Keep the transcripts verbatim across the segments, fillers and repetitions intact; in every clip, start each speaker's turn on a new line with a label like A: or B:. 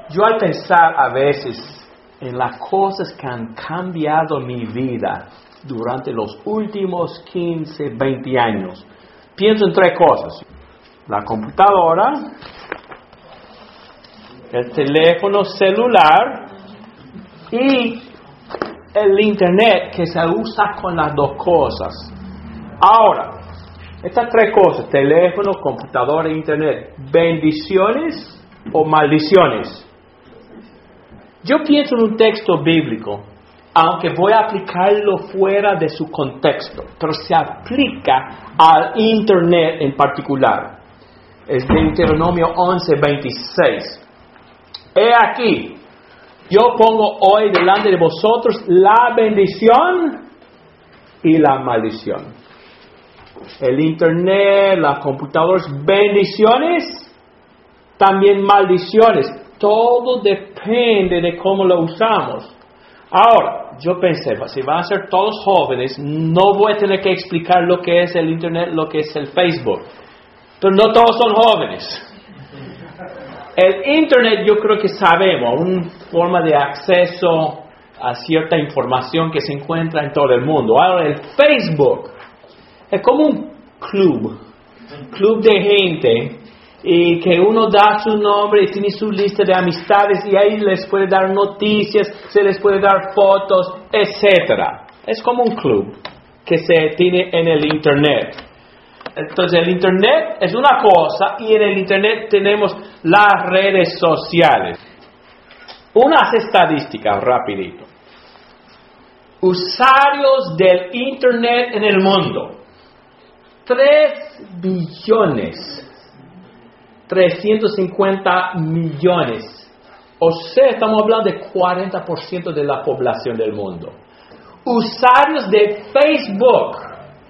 A: Yo al pensar a veces en las cosas que han cambiado mi vida durante los últimos quince, veinte años, pienso en tres cosas. La computadora, el teléfono celular y el internet, que se usa con las dos cosas. Ahora, estas tres cosas, teléfono, computadora e internet, ¿bendiciones o maldiciones? Yo pienso en un texto bíblico, aunque voy a aplicarlo fuera de su contexto, pero se aplica al internet en particular. Es de Deuteronomio once, veintiséis. He aquí, yo pongo hoy delante de vosotros la bendición y la maldición. El internet, las computadoras, bendiciones, también maldiciones. Todo depende de cómo lo usamos. Ahora, yo pensé, si van a ser todos jóvenes, no voy a tener que explicar lo que es el internet, lo que es el Facebook. Pero no todos son jóvenes. El internet yo creo que sabemos, una forma de acceso a cierta información que se encuentra en todo el mundo. Ahora, el Facebook es como un club, un club de gente, y que uno da su nombre y tiene su lista de amistades y ahí les puede dar noticias, se les puede dar fotos, etcétera. Es como un club que se tiene en el internet. Entonces el internet es una cosa y en el internet tenemos las redes sociales. Unas estadísticas rapidito. Usuarios del internet en el mundo. tres billones. trescientos cincuenta millones. O sea, estamos hablando de cuarenta por ciento de la población del mundo. Usuarios de Facebook.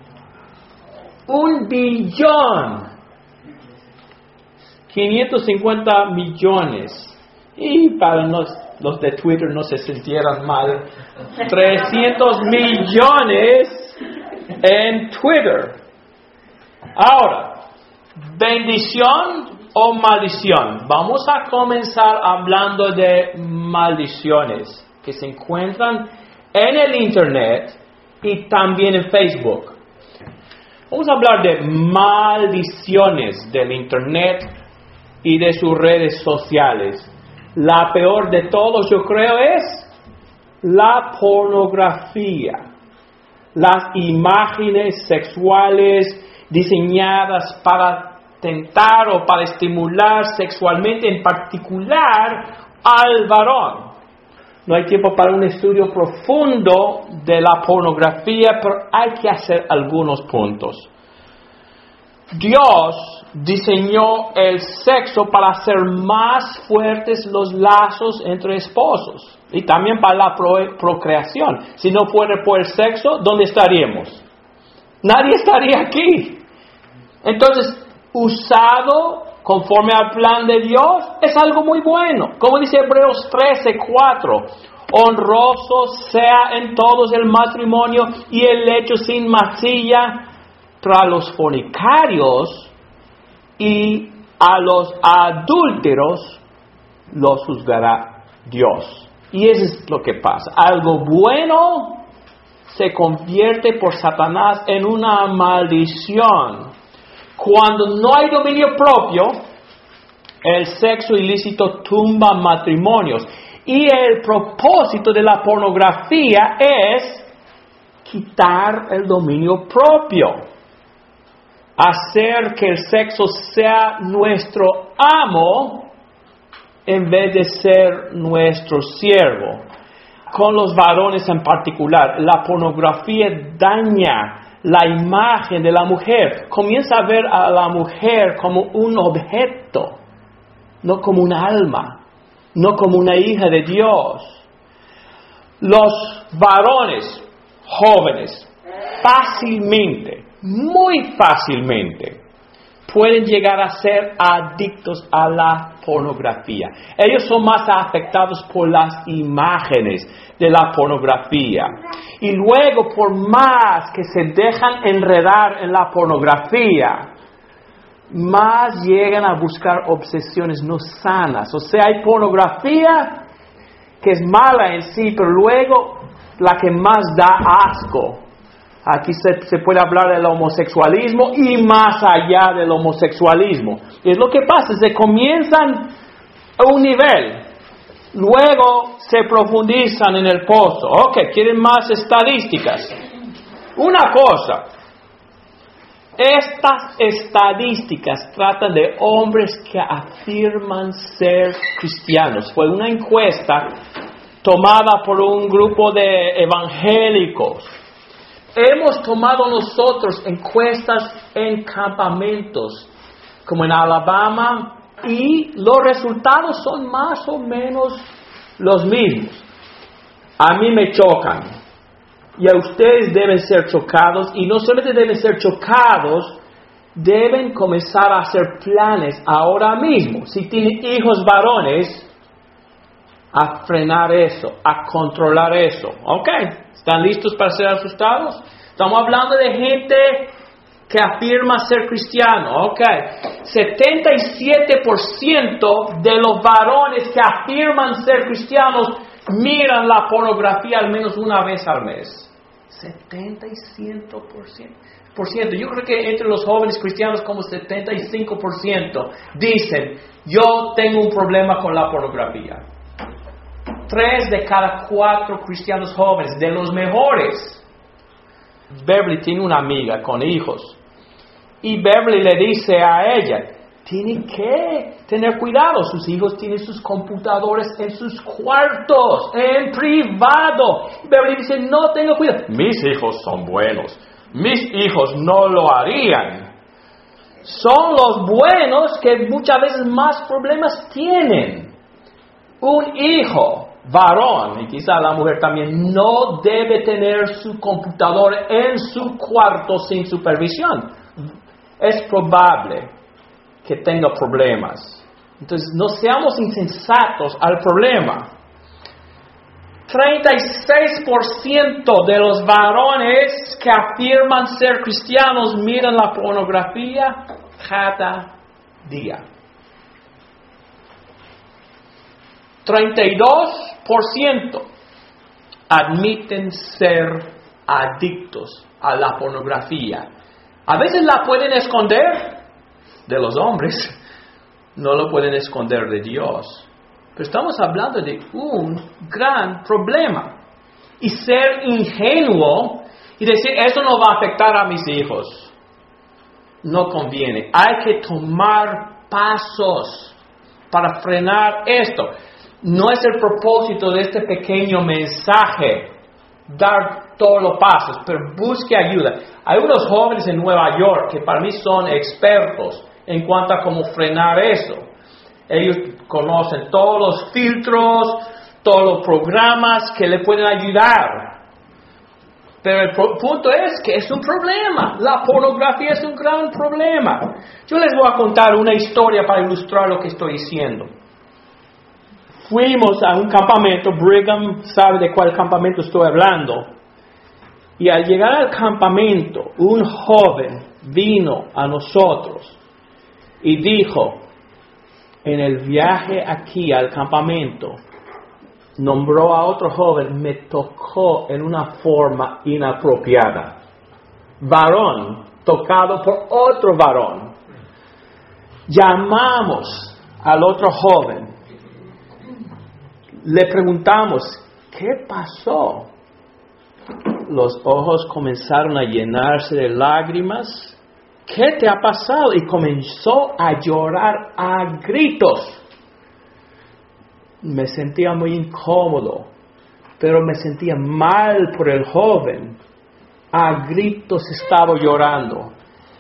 A: Un billón. quinientos cincuenta millones. Y para los, los de Twitter no se sintieran mal. trescientos millones en Twitter. Ahora, bendición o maldición. Vamos a comenzar hablando de maldiciones que se encuentran en el internet y también en Facebook. Vamos a hablar de maldiciones del internet y de sus redes sociales. La peor de todos, yo creo, es la pornografía. Las imágenes sexuales diseñadas para tentar o para estimular sexualmente, en particular al varón. No hay tiempo para un estudio profundo de la pornografía, pero hay que hacer algunos puntos. Dios diseñó el sexo para hacer más fuertes los lazos entre esposos y también para la pro- procreación. Si no fuera por el sexo, ¿dónde estaríamos? Nadie estaría aquí. Entonces, usado conforme al plan de Dios, es algo muy bueno. Como dice Hebreos trece, cuatro, honroso sea en todos el matrimonio y el lecho sin mancilla, pero a los fornicarios y a los adúlteros los juzgará Dios. Y eso es lo que pasa. Algo bueno se convierte por Satanás en una maldición. Cuando no hay dominio propio, el sexo ilícito tumba matrimonios. Y el propósito de la pornografía es quitar el dominio propio. Hacer que el sexo sea nuestro amo en vez de ser nuestro siervo. Con los varones en particular, la pornografía daña la imagen de la mujer. Comienza a ver a la mujer como un objeto, no como un alma, no como una hija de Dios. Los varones jóvenes fácilmente, muy fácilmente, pueden llegar a ser adictos a la pornografía. Ellos son más afectados por las imágenes de la pornografía. Y luego, por más que se dejan enredar en la pornografía, más llegan a buscar obsesiones no sanas. O sea, hay pornografía que es mala en sí, pero luego la que más da asco. Aquí se, se puede hablar del homosexualismo y más allá del homosexualismo. Y es lo que pasa, se comienzan a un nivel, luego se profundizan en el pozo. Ok, quieren más estadísticas. Una cosa, estas estadísticas tratan de hombres que afirman ser cristianos. Fue una encuesta tomada por un grupo de evangélicos. Hemos tomado nosotros encuestas en campamentos, como en Alabama, y los resultados son más o menos los mismos. A mí me chocan, y a ustedes deben ser chocados, y no solamente deben ser chocados, deben comenzar a hacer planes ahora mismo. Si tienen hijos varones, a frenar eso, a controlar eso. ¿Ok? ¿Están listos para ser asustados? Estamos hablando de gente que afirma ser cristiano. Ok. setenta y siete por ciento de los varones que afirman ser cristianos miran la pornografía al menos una vez al mes. setenta y cinco por ciento. Por ciento. Yo creo que entre los jóvenes cristianos como setenta y cinco por ciento dicen, yo tengo un problema con la pornografía. Tres de cada cuatro cristianos jóvenes, de los mejores. Beverly tiene una amiga con hijos. Y Beverly le dice a ella, tiene que tener cuidado. Sus hijos tienen sus computadores en sus cuartos, en privado. Y Beverly dice, no tengo cuidado. Mis hijos son buenos. Mis hijos no lo harían. Son los buenos que muchas veces más problemas tienen. Un hijo varón, y quizá la mujer también, no debe tener su computador en su cuarto sin supervisión. Es probable que tenga problemas. Entonces, no seamos insensatos al problema. treinta y seis por ciento de los varones que afirman ser cristianos miran la pornografía cada día. treinta y dos por ciento admiten ser adictos a la pornografía. A veces la pueden esconder de los hombres, no lo pueden esconder de Dios. Pero estamos hablando de un gran problema. Y ser ingenuo y decir, eso no va a afectar a mis hijos, no conviene. Hay que tomar pasos para frenar esto. No es el propósito de este pequeño mensaje dar todos los pasos, pero busque ayuda. Hay unos jóvenes en Nueva York que para mí son expertos en cuanto a cómo frenar eso. Ellos conocen todos los filtros, todos los programas que le pueden ayudar. Pero el pro- punto es que es un problema. La pornografía es un gran problema. Yo les voy a contar una historia para ilustrar lo que estoy diciendo. Fuimos a un campamento, Brigham sabe de cuál campamento estoy hablando. Y al llegar al campamento, un joven vino a nosotros y dijo, en el viaje aquí al campamento, nombró a otro joven, me tocó en una forma inapropiada. Varón, tocado por otro varón. Llamamos al otro joven. Le preguntamos, ¿qué pasó? Los ojos comenzaron a llenarse de lágrimas. ¿Qué te ha pasado? Y comenzó a llorar a gritos. Me sentía muy incómodo, pero me sentía mal por el joven. A gritos estaba llorando.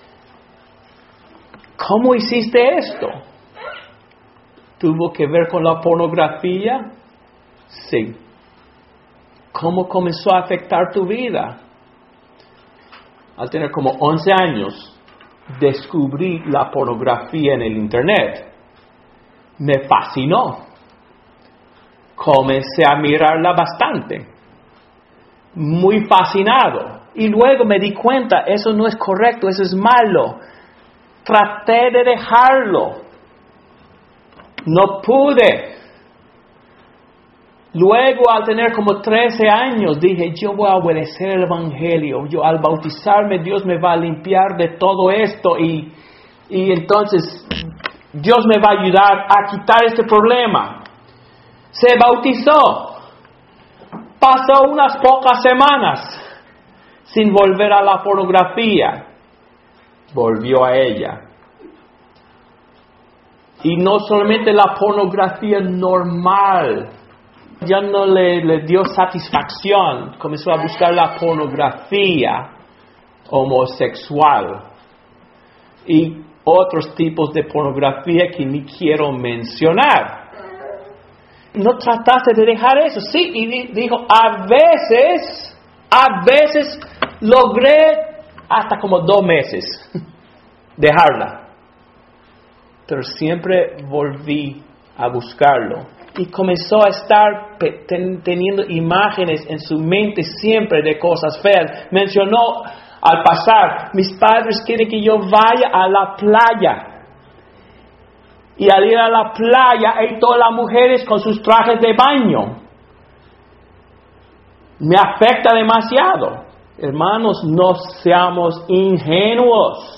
A: ¿Cómo hiciste esto? ¿Tuvo que ver con la pornografía? Sí. ¿Cómo comenzó a afectar tu vida? Al tener como once años, descubrí la pornografía en el internet. Me fascinó. Comencé a mirarla bastante. Muy fascinado. Y luego me di cuenta, eso no es correcto, eso es malo. traté de dejarlo. No pude. Luego, al tener como trece años, dije, yo voy a obedecer el Evangelio. Yo, al bautizarme, Dios me va a limpiar de todo esto y, y entonces Dios me va a ayudar a quitar este problema. Se bautizó. Pasó unas pocas semanas sin volver a la pornografía. Volvió a ella. Y no solamente la pornografía normal, ya no le, le dio satisfacción, comenzó a buscar la pornografía homosexual y otros tipos de pornografía que ni quiero mencionar. No trataste de dejar eso, sí, y dijo, a veces, a veces logré hasta como dos meses dejarla. Pero siempre volví a buscarlo. Y comenzó a estar pe- ten, teniendo imágenes en su mente siempre de cosas feas. Mencionó al pasar, mis padres quieren que yo vaya a la playa. Y al ir a la playa hay todas las mujeres con sus trajes de baño. Me afecta demasiado. Hermanos, no seamos ingenuos.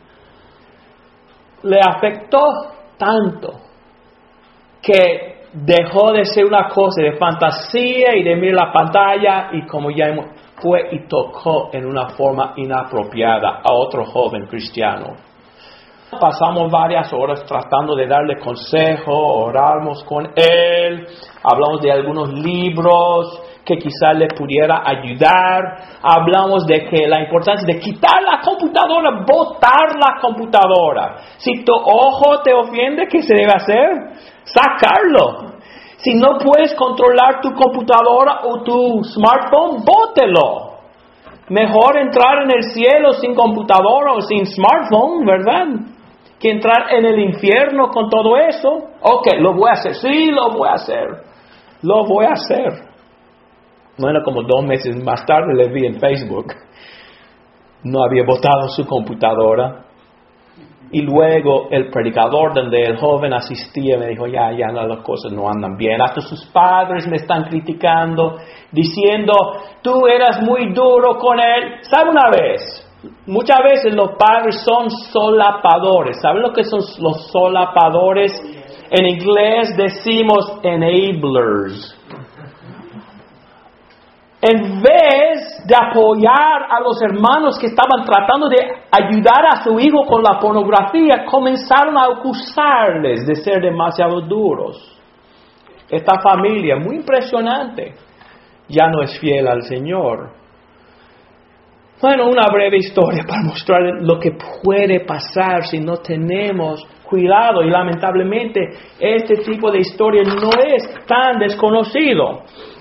A: Le afectó tanto que dejó de ser una cosa de fantasía y de mirar la pantalla y como ya fue y tocó en una forma inapropiada a otro joven cristiano. Pasamos varias horas tratando de darle consejo, oramos con él, hablamos de algunos libros que quizás le pudiera ayudar, hablamos de que la importancia de quitar la computadora, botar la computadora. Si tu ojo te ofende, ¿qué se debe hacer? Sacarlo. Si no puedes controlar tu computadora o tu smartphone, bótelo. Mejor entrar en el cielo sin computadora o sin smartphone, ¿verdad? Que entrar en el infierno con todo eso. Ok, lo voy a hacer. Sí, lo voy a hacer. Lo voy a hacer. Bueno, como dos meses más tarde le vi en Facebook. No había botado su computadora. Y luego el predicador donde el joven asistía me dijo, ya, ya, no, las cosas no andan bien. Hasta sus padres me están criticando, diciendo, tú eras muy duro con él. ¿Sabe una vez? Muchas veces los padres son solapadores. ¿Saben lo que son los solapadores? En inglés decimos enablers. En vez de apoyar a los hermanos que estaban tratando de ayudar a su hijo con la pornografía, comenzaron a acusarles de ser demasiado duros. Esta familia, muy impresionante, ya no es fiel al Señor. Bueno, una breve historia para mostrar lo que puede pasar si no tenemos cuidado. Y lamentablemente este tipo de historia no es tan desconocido.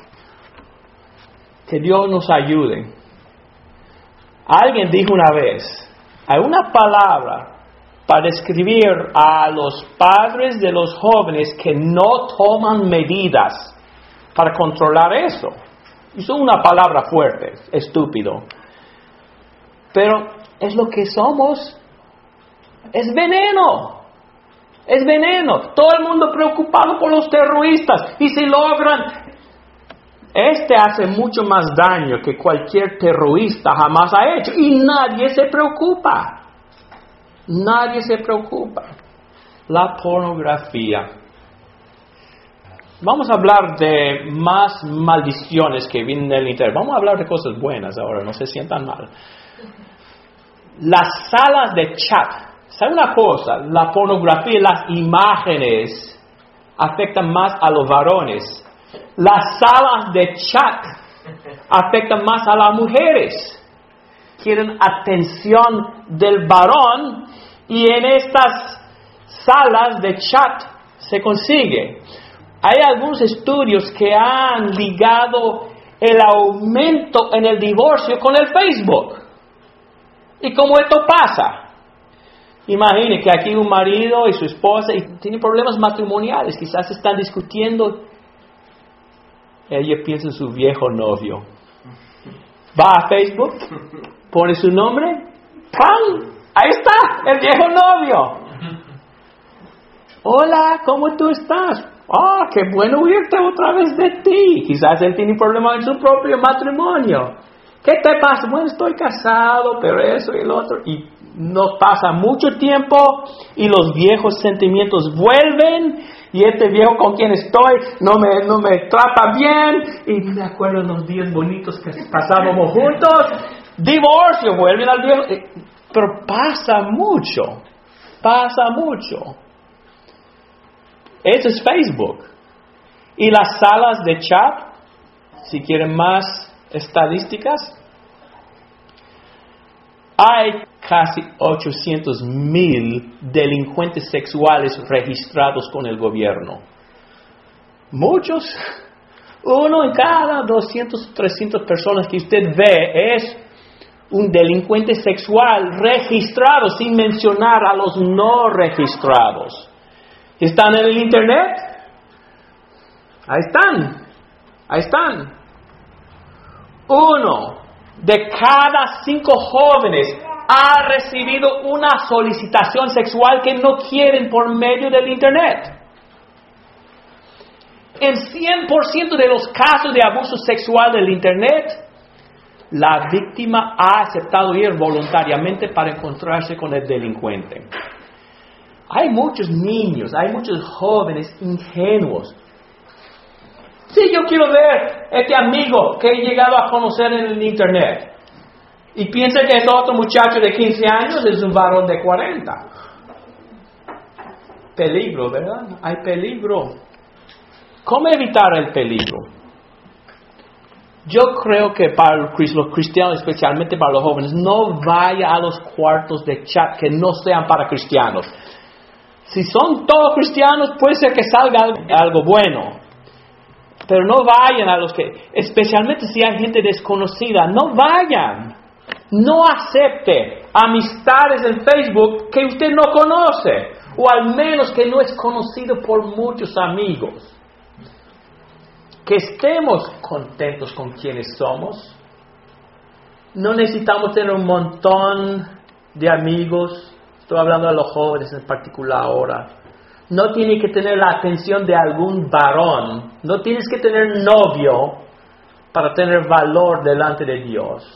A: Que Dios nos ayude. Alguien dijo una vez, hay una palabra para describir a los padres de los jóvenes que no toman medidas para controlar eso. Es una palabra fuerte, estúpido. Pero es lo que somos. Es veneno. Es veneno. Todo el mundo preocupado por los terroristas. Y si logran... Este hace mucho más daño que cualquier terrorista jamás ha hecho. Y nadie se preocupa. Nadie se preocupa. La pornografía. Vamos a hablar de más maldiciones que vienen del internet. Vamos a hablar de cosas buenas ahora, no se sientan mal. Las salas de chat. ¿Sabe una cosa? La pornografía, las imágenes afectan más a los varones. Las salas de chat afectan más a las mujeres. Quieren atención del varón y en estas salas de chat se consigue. Hay algunos estudios que han ligado el aumento en el divorcio con el Facebook. ¿Y cómo esto pasa? Imagine que aquí un marido y su esposa y tienen problemas matrimoniales, quizás están discutiendo. Ella piensa en su viejo novio. Va a Facebook, pone su nombre, ¡pam! Ahí está, el viejo novio. Hola, ¿cómo tú estás? Ah, qué bueno oírte otra vez de ti. Quizás él tiene problemas en su propio matrimonio. ¿Qué te pasa? Bueno, estoy casado, pero eso y lo otro. Y no pasa mucho tiempo y los viejos sentimientos vuelven. Y este viejo con quien estoy no me, no me trata bien. Y me acuerdo de los días bonitos que pasábamos juntos. Divorcio, vuelven al viejo. Pero pasa mucho. Pasa mucho. Eso es Facebook. Y las salas de chat, si quieren más estadísticas, hay casi ochocientos mil delincuentes sexuales registrados con el gobierno. Muchos. Uno en cada doscientas, trescientas personas que usted ve es un delincuente sexual registrado, sin mencionar a los no registrados. ¿Están en el internet? Ahí están. Ahí están. Uno de cada cinco jóvenes ha recibido una solicitación sexual que no quieren por medio del internet. En cien por ciento de los casos de abuso sexual del internet, la víctima ha aceptado ir voluntariamente para encontrarse con el delincuente. Hay muchos niños, hay muchos jóvenes ingenuos. Sí, yo quiero ver este amigo que he llegado a conocer en el internet. Y piensa que es otro muchacho de quince años, es un varón de cuarenta. Peligro, ¿verdad? Hay peligro. ¿Cómo evitar el peligro? Yo creo que para los cristianos, especialmente para los jóvenes, no vaya a los cuartos de chat que no sean para cristianos. Si son todos cristianos, puede ser que salga algo bueno. Pero no vayan a los que, especialmente si hay gente desconocida, no vayan. No acepte amistades en Facebook que usted no conoce, o al menos que no es conocido por muchos amigos. Que estemos contentos con quienes somos. No necesitamos tener un montón de amigos. Estoy hablando de los jóvenes en particular ahora. No tienes que tener la atención de algún varón. No tienes que tener novio para tener valor delante de Dios.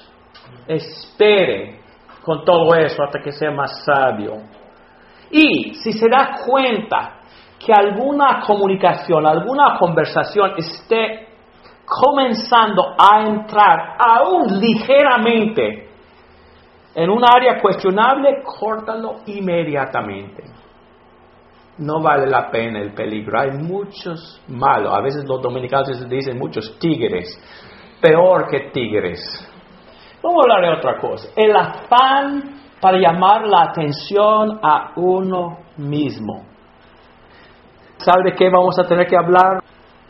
A: Espere con todo eso hasta que sea más sabio. Y si se da cuenta que alguna comunicación, alguna conversación esté comenzando a entrar aún ligeramente en un área cuestionable, córtalo inmediatamente. No vale la pena el peligro. Hay muchos malos. A veces los dominicanos dicen muchos tigres. Peor que tigres. Vamos a hablar de otra cosa. El afán para llamar la atención a uno mismo. ¿Sabe de qué vamos a tener que hablar?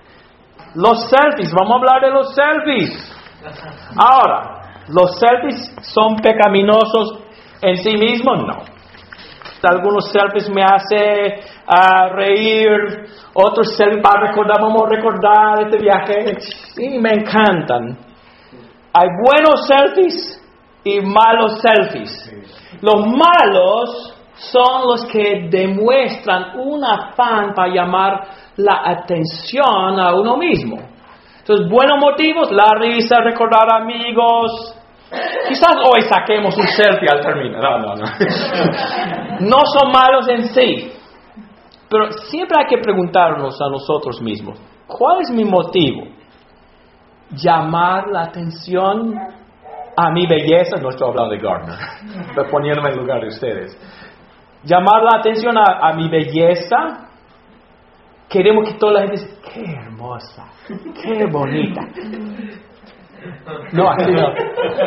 A: Los selfies. Vamos a hablar de los selfies. Ahora, ¿los selfies son pecaminosos en sí mismos? No. Algunos selfies me hacen uh, reír, otros selfies para recordar, vamos a recordar este viaje. Sí, me encantan. Hay buenos selfies y malos selfies. Los malos son los que demuestran un afán para llamar la atención a uno mismo. Entonces, buenos motivos, la risa, recordar amigos. Quizás hoy saquemos un selfie al terminar. No, no, no. No son malos en sí. Pero siempre hay que preguntarnos a nosotros mismos, ¿cuál es mi motivo? ¿Llamar la atención a mi belleza? No estoy hablando de Gardner. Estoy poniéndome en lugar de ustedes. ¿Llamar la atención a, a mi belleza? Queremos que toda la gente diga, qué hermosa, qué bonita. No, así no.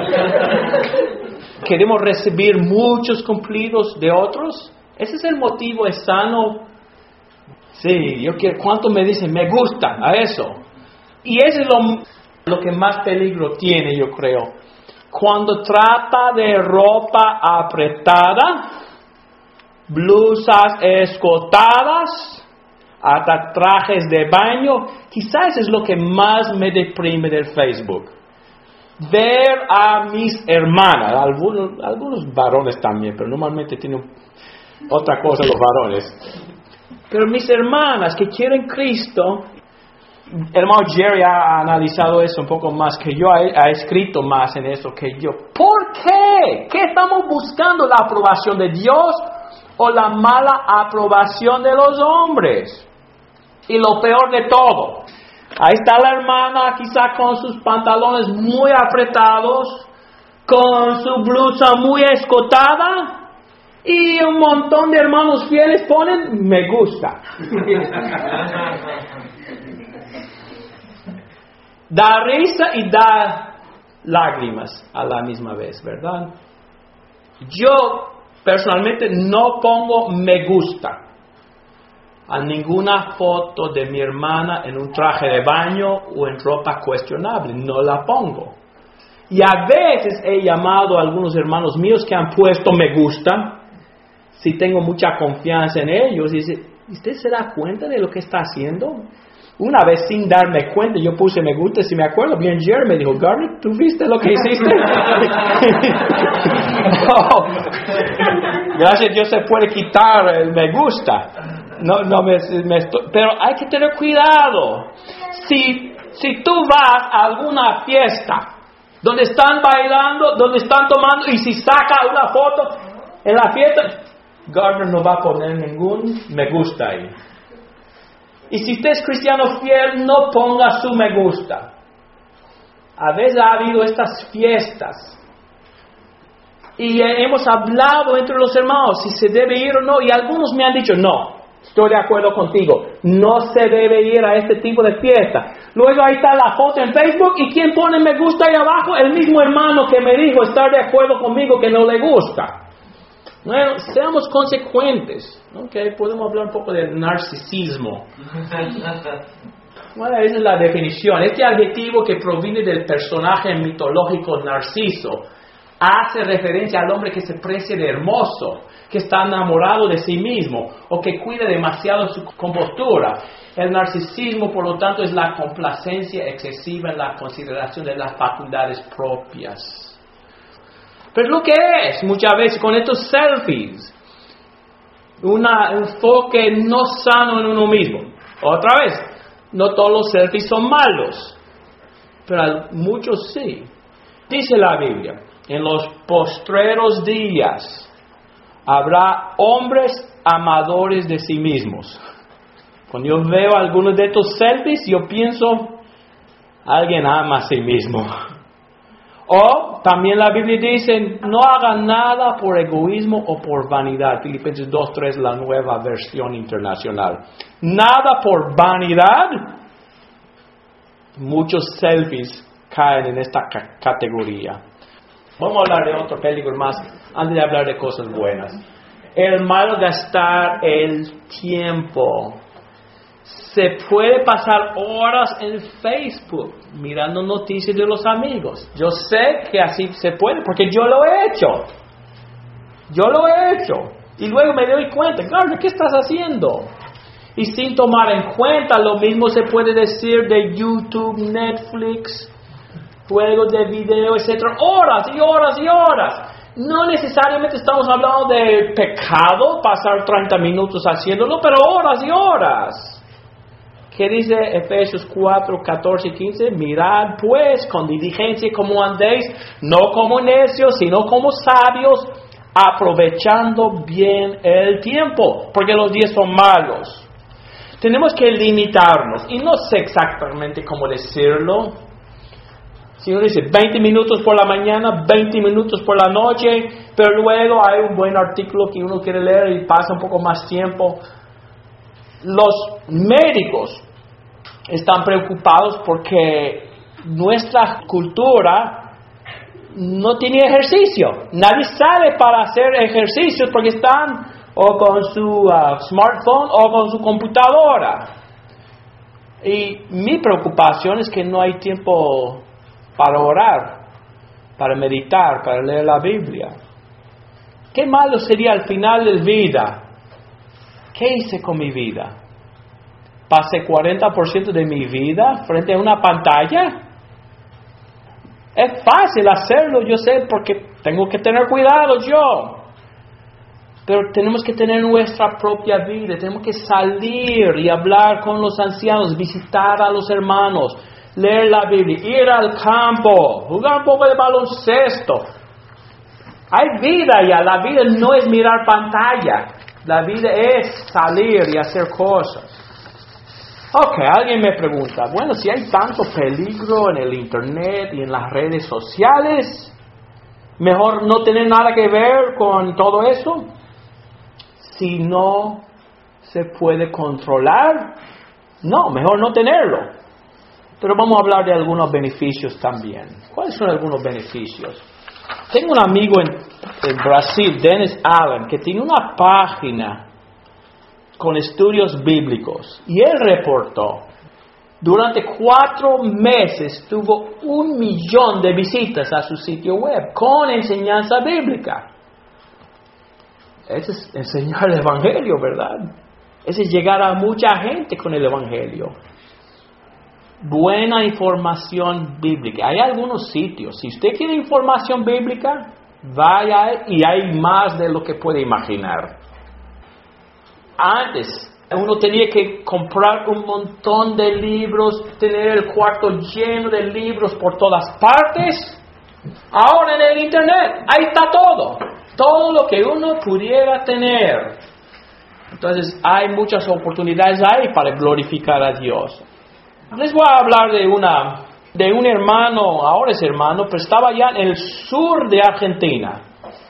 A: Queremos recibir muchos cumplidos de otros. Ese es el motivo, es sano. Sí, yo quiero, ¿cuánto me dicen? Me gusta a eso. Y eso es lo, lo que más peligro tiene, yo creo. Cuando trata de ropa apretada, blusas escotadas, hasta trajes de baño, quizás es lo que más me deprime del Facebook. ver a mis hermanas, algunos, algunos varones también, pero normalmente tienen otra cosa los varones. Pero mis hermanas que quieren Cristo, el hermano Jerry ha analizado eso un poco más que yo, ha, ha escrito más en eso que yo. ¿Por qué? ¿Qué estamos buscando? ¿La aprobación de Dios o la mala aprobación de los hombres? Y lo peor de todo, ahí está la hermana quizá con sus pantalones muy apretados, con su blusa muy escotada, y un montón de hermanos fieles ponen me gusta. Da risa y da lágrimas a la misma vez, ¿verdad? Yo personalmente no pongo me gusta a ninguna foto de mi hermana en un traje de baño o en ropa cuestionable. No la pongo. Y a veces he llamado a algunos hermanos míos que han puesto me gusta, si tengo mucha confianza en ellos, y dice, ¿usted se da cuenta de lo que está haciendo? Una vez sin darme cuenta, yo puse me gusta, si me acuerdo bien, Jerry me dijo, Garnet, ¿tú viste lo que hiciste? No. Gracias, Dios se puede quitar el me gusta. No, no me, me estoy, pero hay que tener cuidado. Si, si tú vas a alguna fiesta donde están bailando, donde están tomando, y si saca una foto en la fiesta, Gardner no va a poner ningún me gusta ahí. Y si usted es cristiano fiel, no ponga su me gusta. A veces ha habido estas fiestas y hemos hablado entre los hermanos si se debe ir o no, y algunos me han dicho no. Estoy de acuerdo contigo, no se debe ir a este tipo de fiesta. Luego ahí está la foto en Facebook, y ¿quién pone me gusta ahí abajo? El mismo hermano que me dijo estar de acuerdo conmigo que no le gusta. Bueno, seamos consecuentes, ¿okay? Podemos hablar un poco de narcisismo. Bueno, esa es la definición. Este adjetivo que proviene del personaje mitológico Narciso hace referencia al hombre que se precia de hermoso, que está enamorado de sí mismo o que cuida demasiado su compostura. El narcisismo, por lo tanto, es la complacencia excesiva en la consideración de las facultades propias. Pero lo que es muchas veces con estos selfies, un enfoque no sano en uno mismo. Otra vez, no todos los selfies son malos, pero muchos sí. Dice la Biblia, en los postreros días habrá hombres amadores de sí mismos. Cuando yo veo algunos de estos selfies, yo pienso, alguien ama a sí mismo. O también la Biblia dice, no hagan nada por egoísmo o por vanidad. Filipenses dos tres, la nueva versión internacional. Nada por vanidad. Muchos selfies caen en esta ca- categoría. Vamos a hablar de otro peligro más antes de hablar de cosas buenas. El mal gastar el tiempo. Se puede pasar horas en Facebook mirando noticias de los amigos. Yo sé que así se puede porque yo lo he hecho. Yo lo he hecho. Y luego me doy cuenta, Gardner, ¿qué estás haciendo? Y sin tomar en cuenta, lo mismo se puede decir de YouTube, Netflix, juegos de video, etcétera. Horas y horas y horas. No necesariamente estamos hablando de pecado, pasar treinta minutos haciéndolo, pero horas y horas. ¿Qué dice Efesios cuatro, catorce y quince? Mirad pues con diligencia como andéis, no como necios, sino como sabios, aprovechando bien el tiempo, porque los días son malos. Tenemos que limitarnos, y no sé exactamente cómo decirlo. Si uno dice veinte minutos por la mañana, veinte minutos por la noche, pero luego hay un buen artículo que uno quiere leer y pasa un poco más tiempo. Los médicos están preocupados porque nuestra cultura no tiene ejercicio. Nadie sale para hacer ejercicios porque están o con su uh, smartphone o con su computadora. Y mi preocupación es que no hay tiempo para orar, para meditar, para leer la Biblia. Qué malo sería al final de vida. ¿Qué hice con mi vida? ¿Pasé cuarenta por ciento de mi vida frente a una pantalla? Es fácil hacerlo, yo sé, porque tengo que tener cuidado yo. Pero tenemos que tener nuestra propia vida, tenemos que salir y hablar con los ancianos, visitar a los hermanos, leer la Biblia, ir al campo, jugar un poco de baloncesto. Hay vida ya, la vida no es mirar pantalla, la vida es salir y hacer cosas. Ok, alguien me pregunta, bueno, si hay tanto peligro en el internet y en las redes sociales, ¿mejor no tener nada que ver con todo eso? Si no se puede controlar, no, mejor no tenerlo. Pero vamos a hablar de algunos beneficios también. ¿Cuáles son algunos beneficios? Tengo un amigo en, en Brasil, Dennis Allen, que tiene una página con estudios bíblicos. Y él reportó, durante cuatro meses tuvo un millón de visitas a su sitio web con enseñanza bíblica. Ese es enseñar el Evangelio, ¿verdad? Ese es llegar a mucha gente con el Evangelio. Buena información bíblica. Hay algunos sitios. Si usted quiere información bíblica, vaya y hay más de lo que puede imaginar. Antes, uno tenía que comprar un montón de libros, tener el cuarto lleno de libros por todas partes. Ahora en el internet, ahí está todo. Todo lo que uno pudiera tener. Entonces hay muchas oportunidades ahí para glorificar a Dios. Les voy a hablar de una de un hermano, ahora es hermano, pero estaba allá en el sur de Argentina.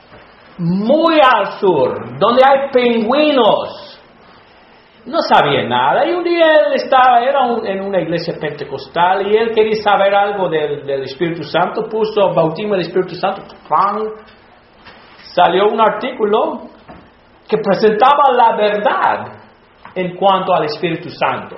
A: Muy al sur, donde hay pingüinos. No sabía nada. Y un día él estaba, era un, en una iglesia pentecostal y él quería saber algo del, del Espíritu Santo. Puso bautismo del Espíritu Santo. ¡Pam! Salió un artículo que presentaba la verdad en cuanto al Espíritu Santo.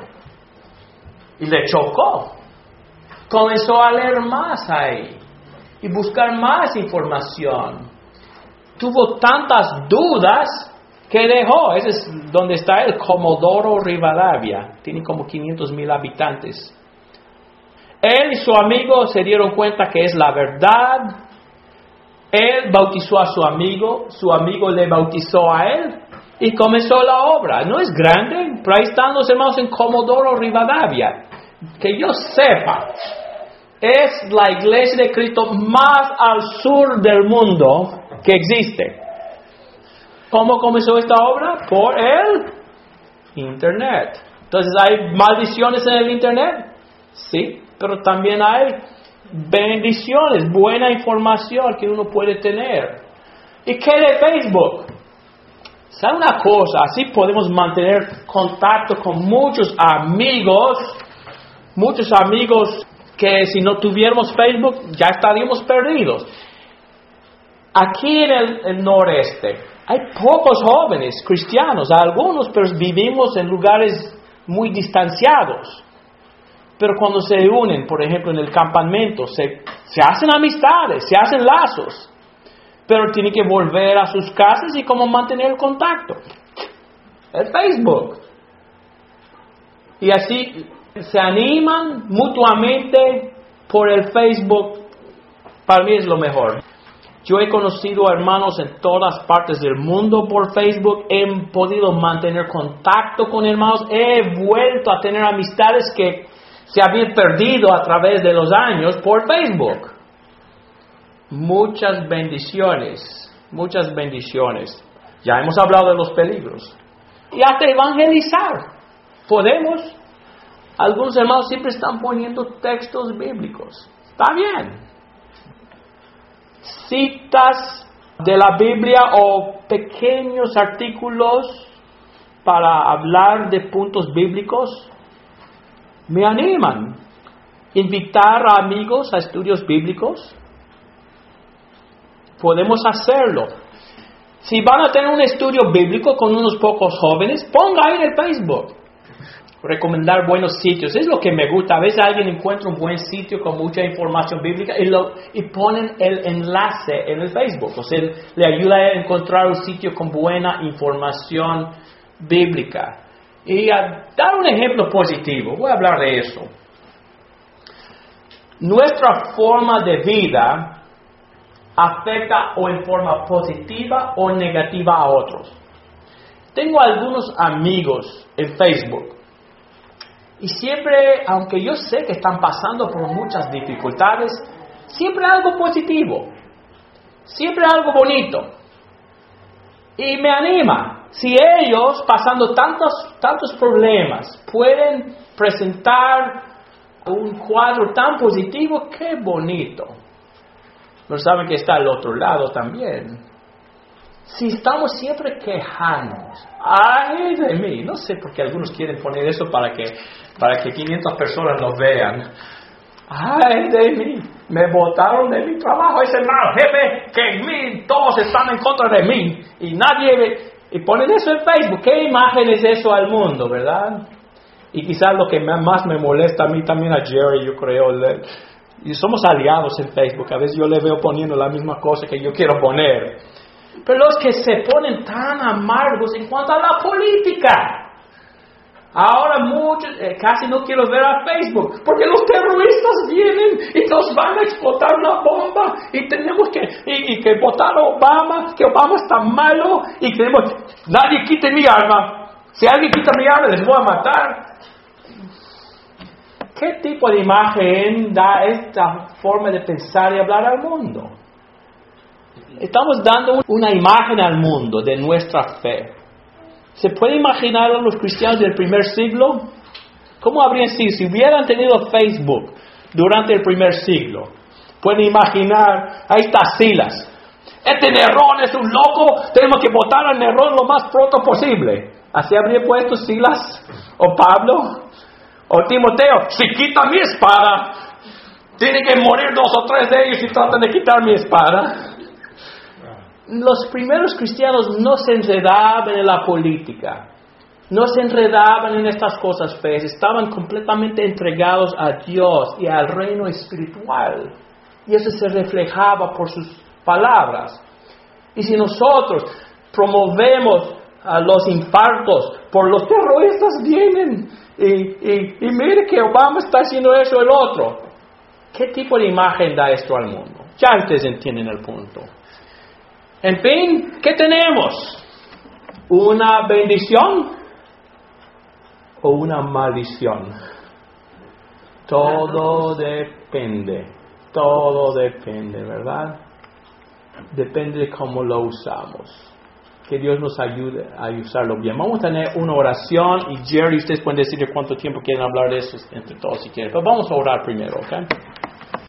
A: Y le chocó. Comenzó a leer más ahí y buscar más información. Tuvo tantas dudas que dejó. Ese es donde está el Comodoro Rivadavia. Tiene como quinientos mil habitantes. Él y su amigo se dieron cuenta que es la verdad. Él bautizó a su amigo, su amigo le bautizó a él y comenzó la obra. No es grande, pero ahí están los hermanos en Comodoro Rivadavia. Que yo sepa, es la iglesia de Cristo más al sur del mundo que existe. ¿Cómo comenzó esta obra? Por el internet. Entonces, ¿hay maldiciones en el internet? Sí, pero también hay bendiciones, buena información que uno puede tener. ¿Y qué de Facebook? ¿Sabe una cosa? Así podemos mantener contacto con muchos amigos, muchos amigos que si no tuviéramos Facebook ya estaríamos perdidos. Aquí en el, el noreste hay pocos jóvenes cristianos, algunos, pero vivimos en lugares muy distanciados. Pero cuando se unen, por ejemplo, en el campamento, se, se hacen amistades, se hacen lazos. Pero tienen que volver a sus casas y cómo mantener el contacto. El Facebook. Y así se animan mutuamente por el Facebook. Para mí es lo mejor. Yo he conocido hermanos en todas partes del mundo por Facebook. He podido mantener contacto con hermanos. He vuelto a tener amistades que se habían perdido a través de los años por Facebook. Muchas bendiciones, muchas bendiciones. Ya hemos hablado de los peligros. Y hasta evangelizar. Podemos. Algunos hermanos siempre están poniendo textos bíblicos. Está bien. Citas de la Biblia o pequeños artículos para hablar de puntos bíblicos me animan. Invitar a amigos a estudios bíblicos. Podemos hacerlo. Si van a tener un estudio bíblico con unos pocos jóvenes, ponga ahí en el Facebook. Recomendar buenos sitios. Es lo que me gusta. A veces alguien encuentra un buen sitio con mucha información bíblica y, lo, y ponen el enlace en el Facebook. O sea, le ayuda a encontrar un sitio con buena información bíblica. Y a dar un ejemplo positivo. Voy a hablar de eso. nuestra forma de vida afecta o en forma positiva o negativa a otros. Tengo algunos amigos en Facebook y siempre, aunque yo sé que están pasando por muchas dificultades, siempre algo positivo, siempre algo bonito. Y me anima. Si ellos, pasando tantos, tantos problemas, pueden presentar un cuadro tan positivo, qué bonito. Pero saben que está al otro lado también. Si estamos siempre quejándonos, ay de mí, no sé por qué algunos quieren poner eso para que, para que quinientas personas lo vean. Ay de mí, me botaron de mi trabajo, ese mal jefe, que en mí todos están en contra de mí y nadie ve, y ponen eso en Facebook. ¿Qué imagen es eso al mundo, verdad? Y quizás lo que más me molesta a mí también, a Jerry, yo creo, le, y somos aliados en Facebook, a veces yo le veo poniendo la misma cosa que yo quiero poner. Pero los que se ponen tan amargos en cuanto a la política. Ahora muchos, eh, casi no quiero ver a Facebook, porque los terroristas vienen y nos van a explotar una bomba y tenemos que, y, y que votar a Obama, que Obama está malo y tenemos, nadie quite mi arma. Si alguien quita mi arma, les voy a matar. ¿Qué tipo de imagen da esta forma de pensar y hablar al mundo? Estamos dando una imagen al mundo de nuestra fe. ¿Se puede imaginar a los cristianos del primer siglo? ¿Cómo habrían sido si hubieran tenido Facebook durante el primer siglo? Pueden imaginar, ahí está Silas. Este Nerón es un loco, tenemos que votar a Nerón lo más pronto posible. ¿Así habría puesto Silas o Pablo o Timoteo? Si quita mi espada, tiene que morir dos o tres de ellos si tratan de quitar mi espada. Los primeros cristianos no se enredaban en la política, no se enredaban en estas cosas feas, estaban completamente entregados a Dios y al reino espiritual, y eso se reflejaba por sus palabras. Y si nosotros promovemos a los infartos por los terroristas vienen y, y, y mire que Obama está haciendo eso el otro, ¿qué tipo de imagen da esto al mundo? Ya ustedes entienden el punto. En fin, ¿qué tenemos? ¿Una bendición o una maldición? Todo depende, todo depende, ¿verdad? Depende de cómo lo usamos. Que Dios nos ayude a usarlo bien. Vamos a tener una oración y Jerry, ustedes pueden decir cuánto tiempo quieren hablar de eso entre todos si quieren. Pero vamos a orar primero, ¿ok?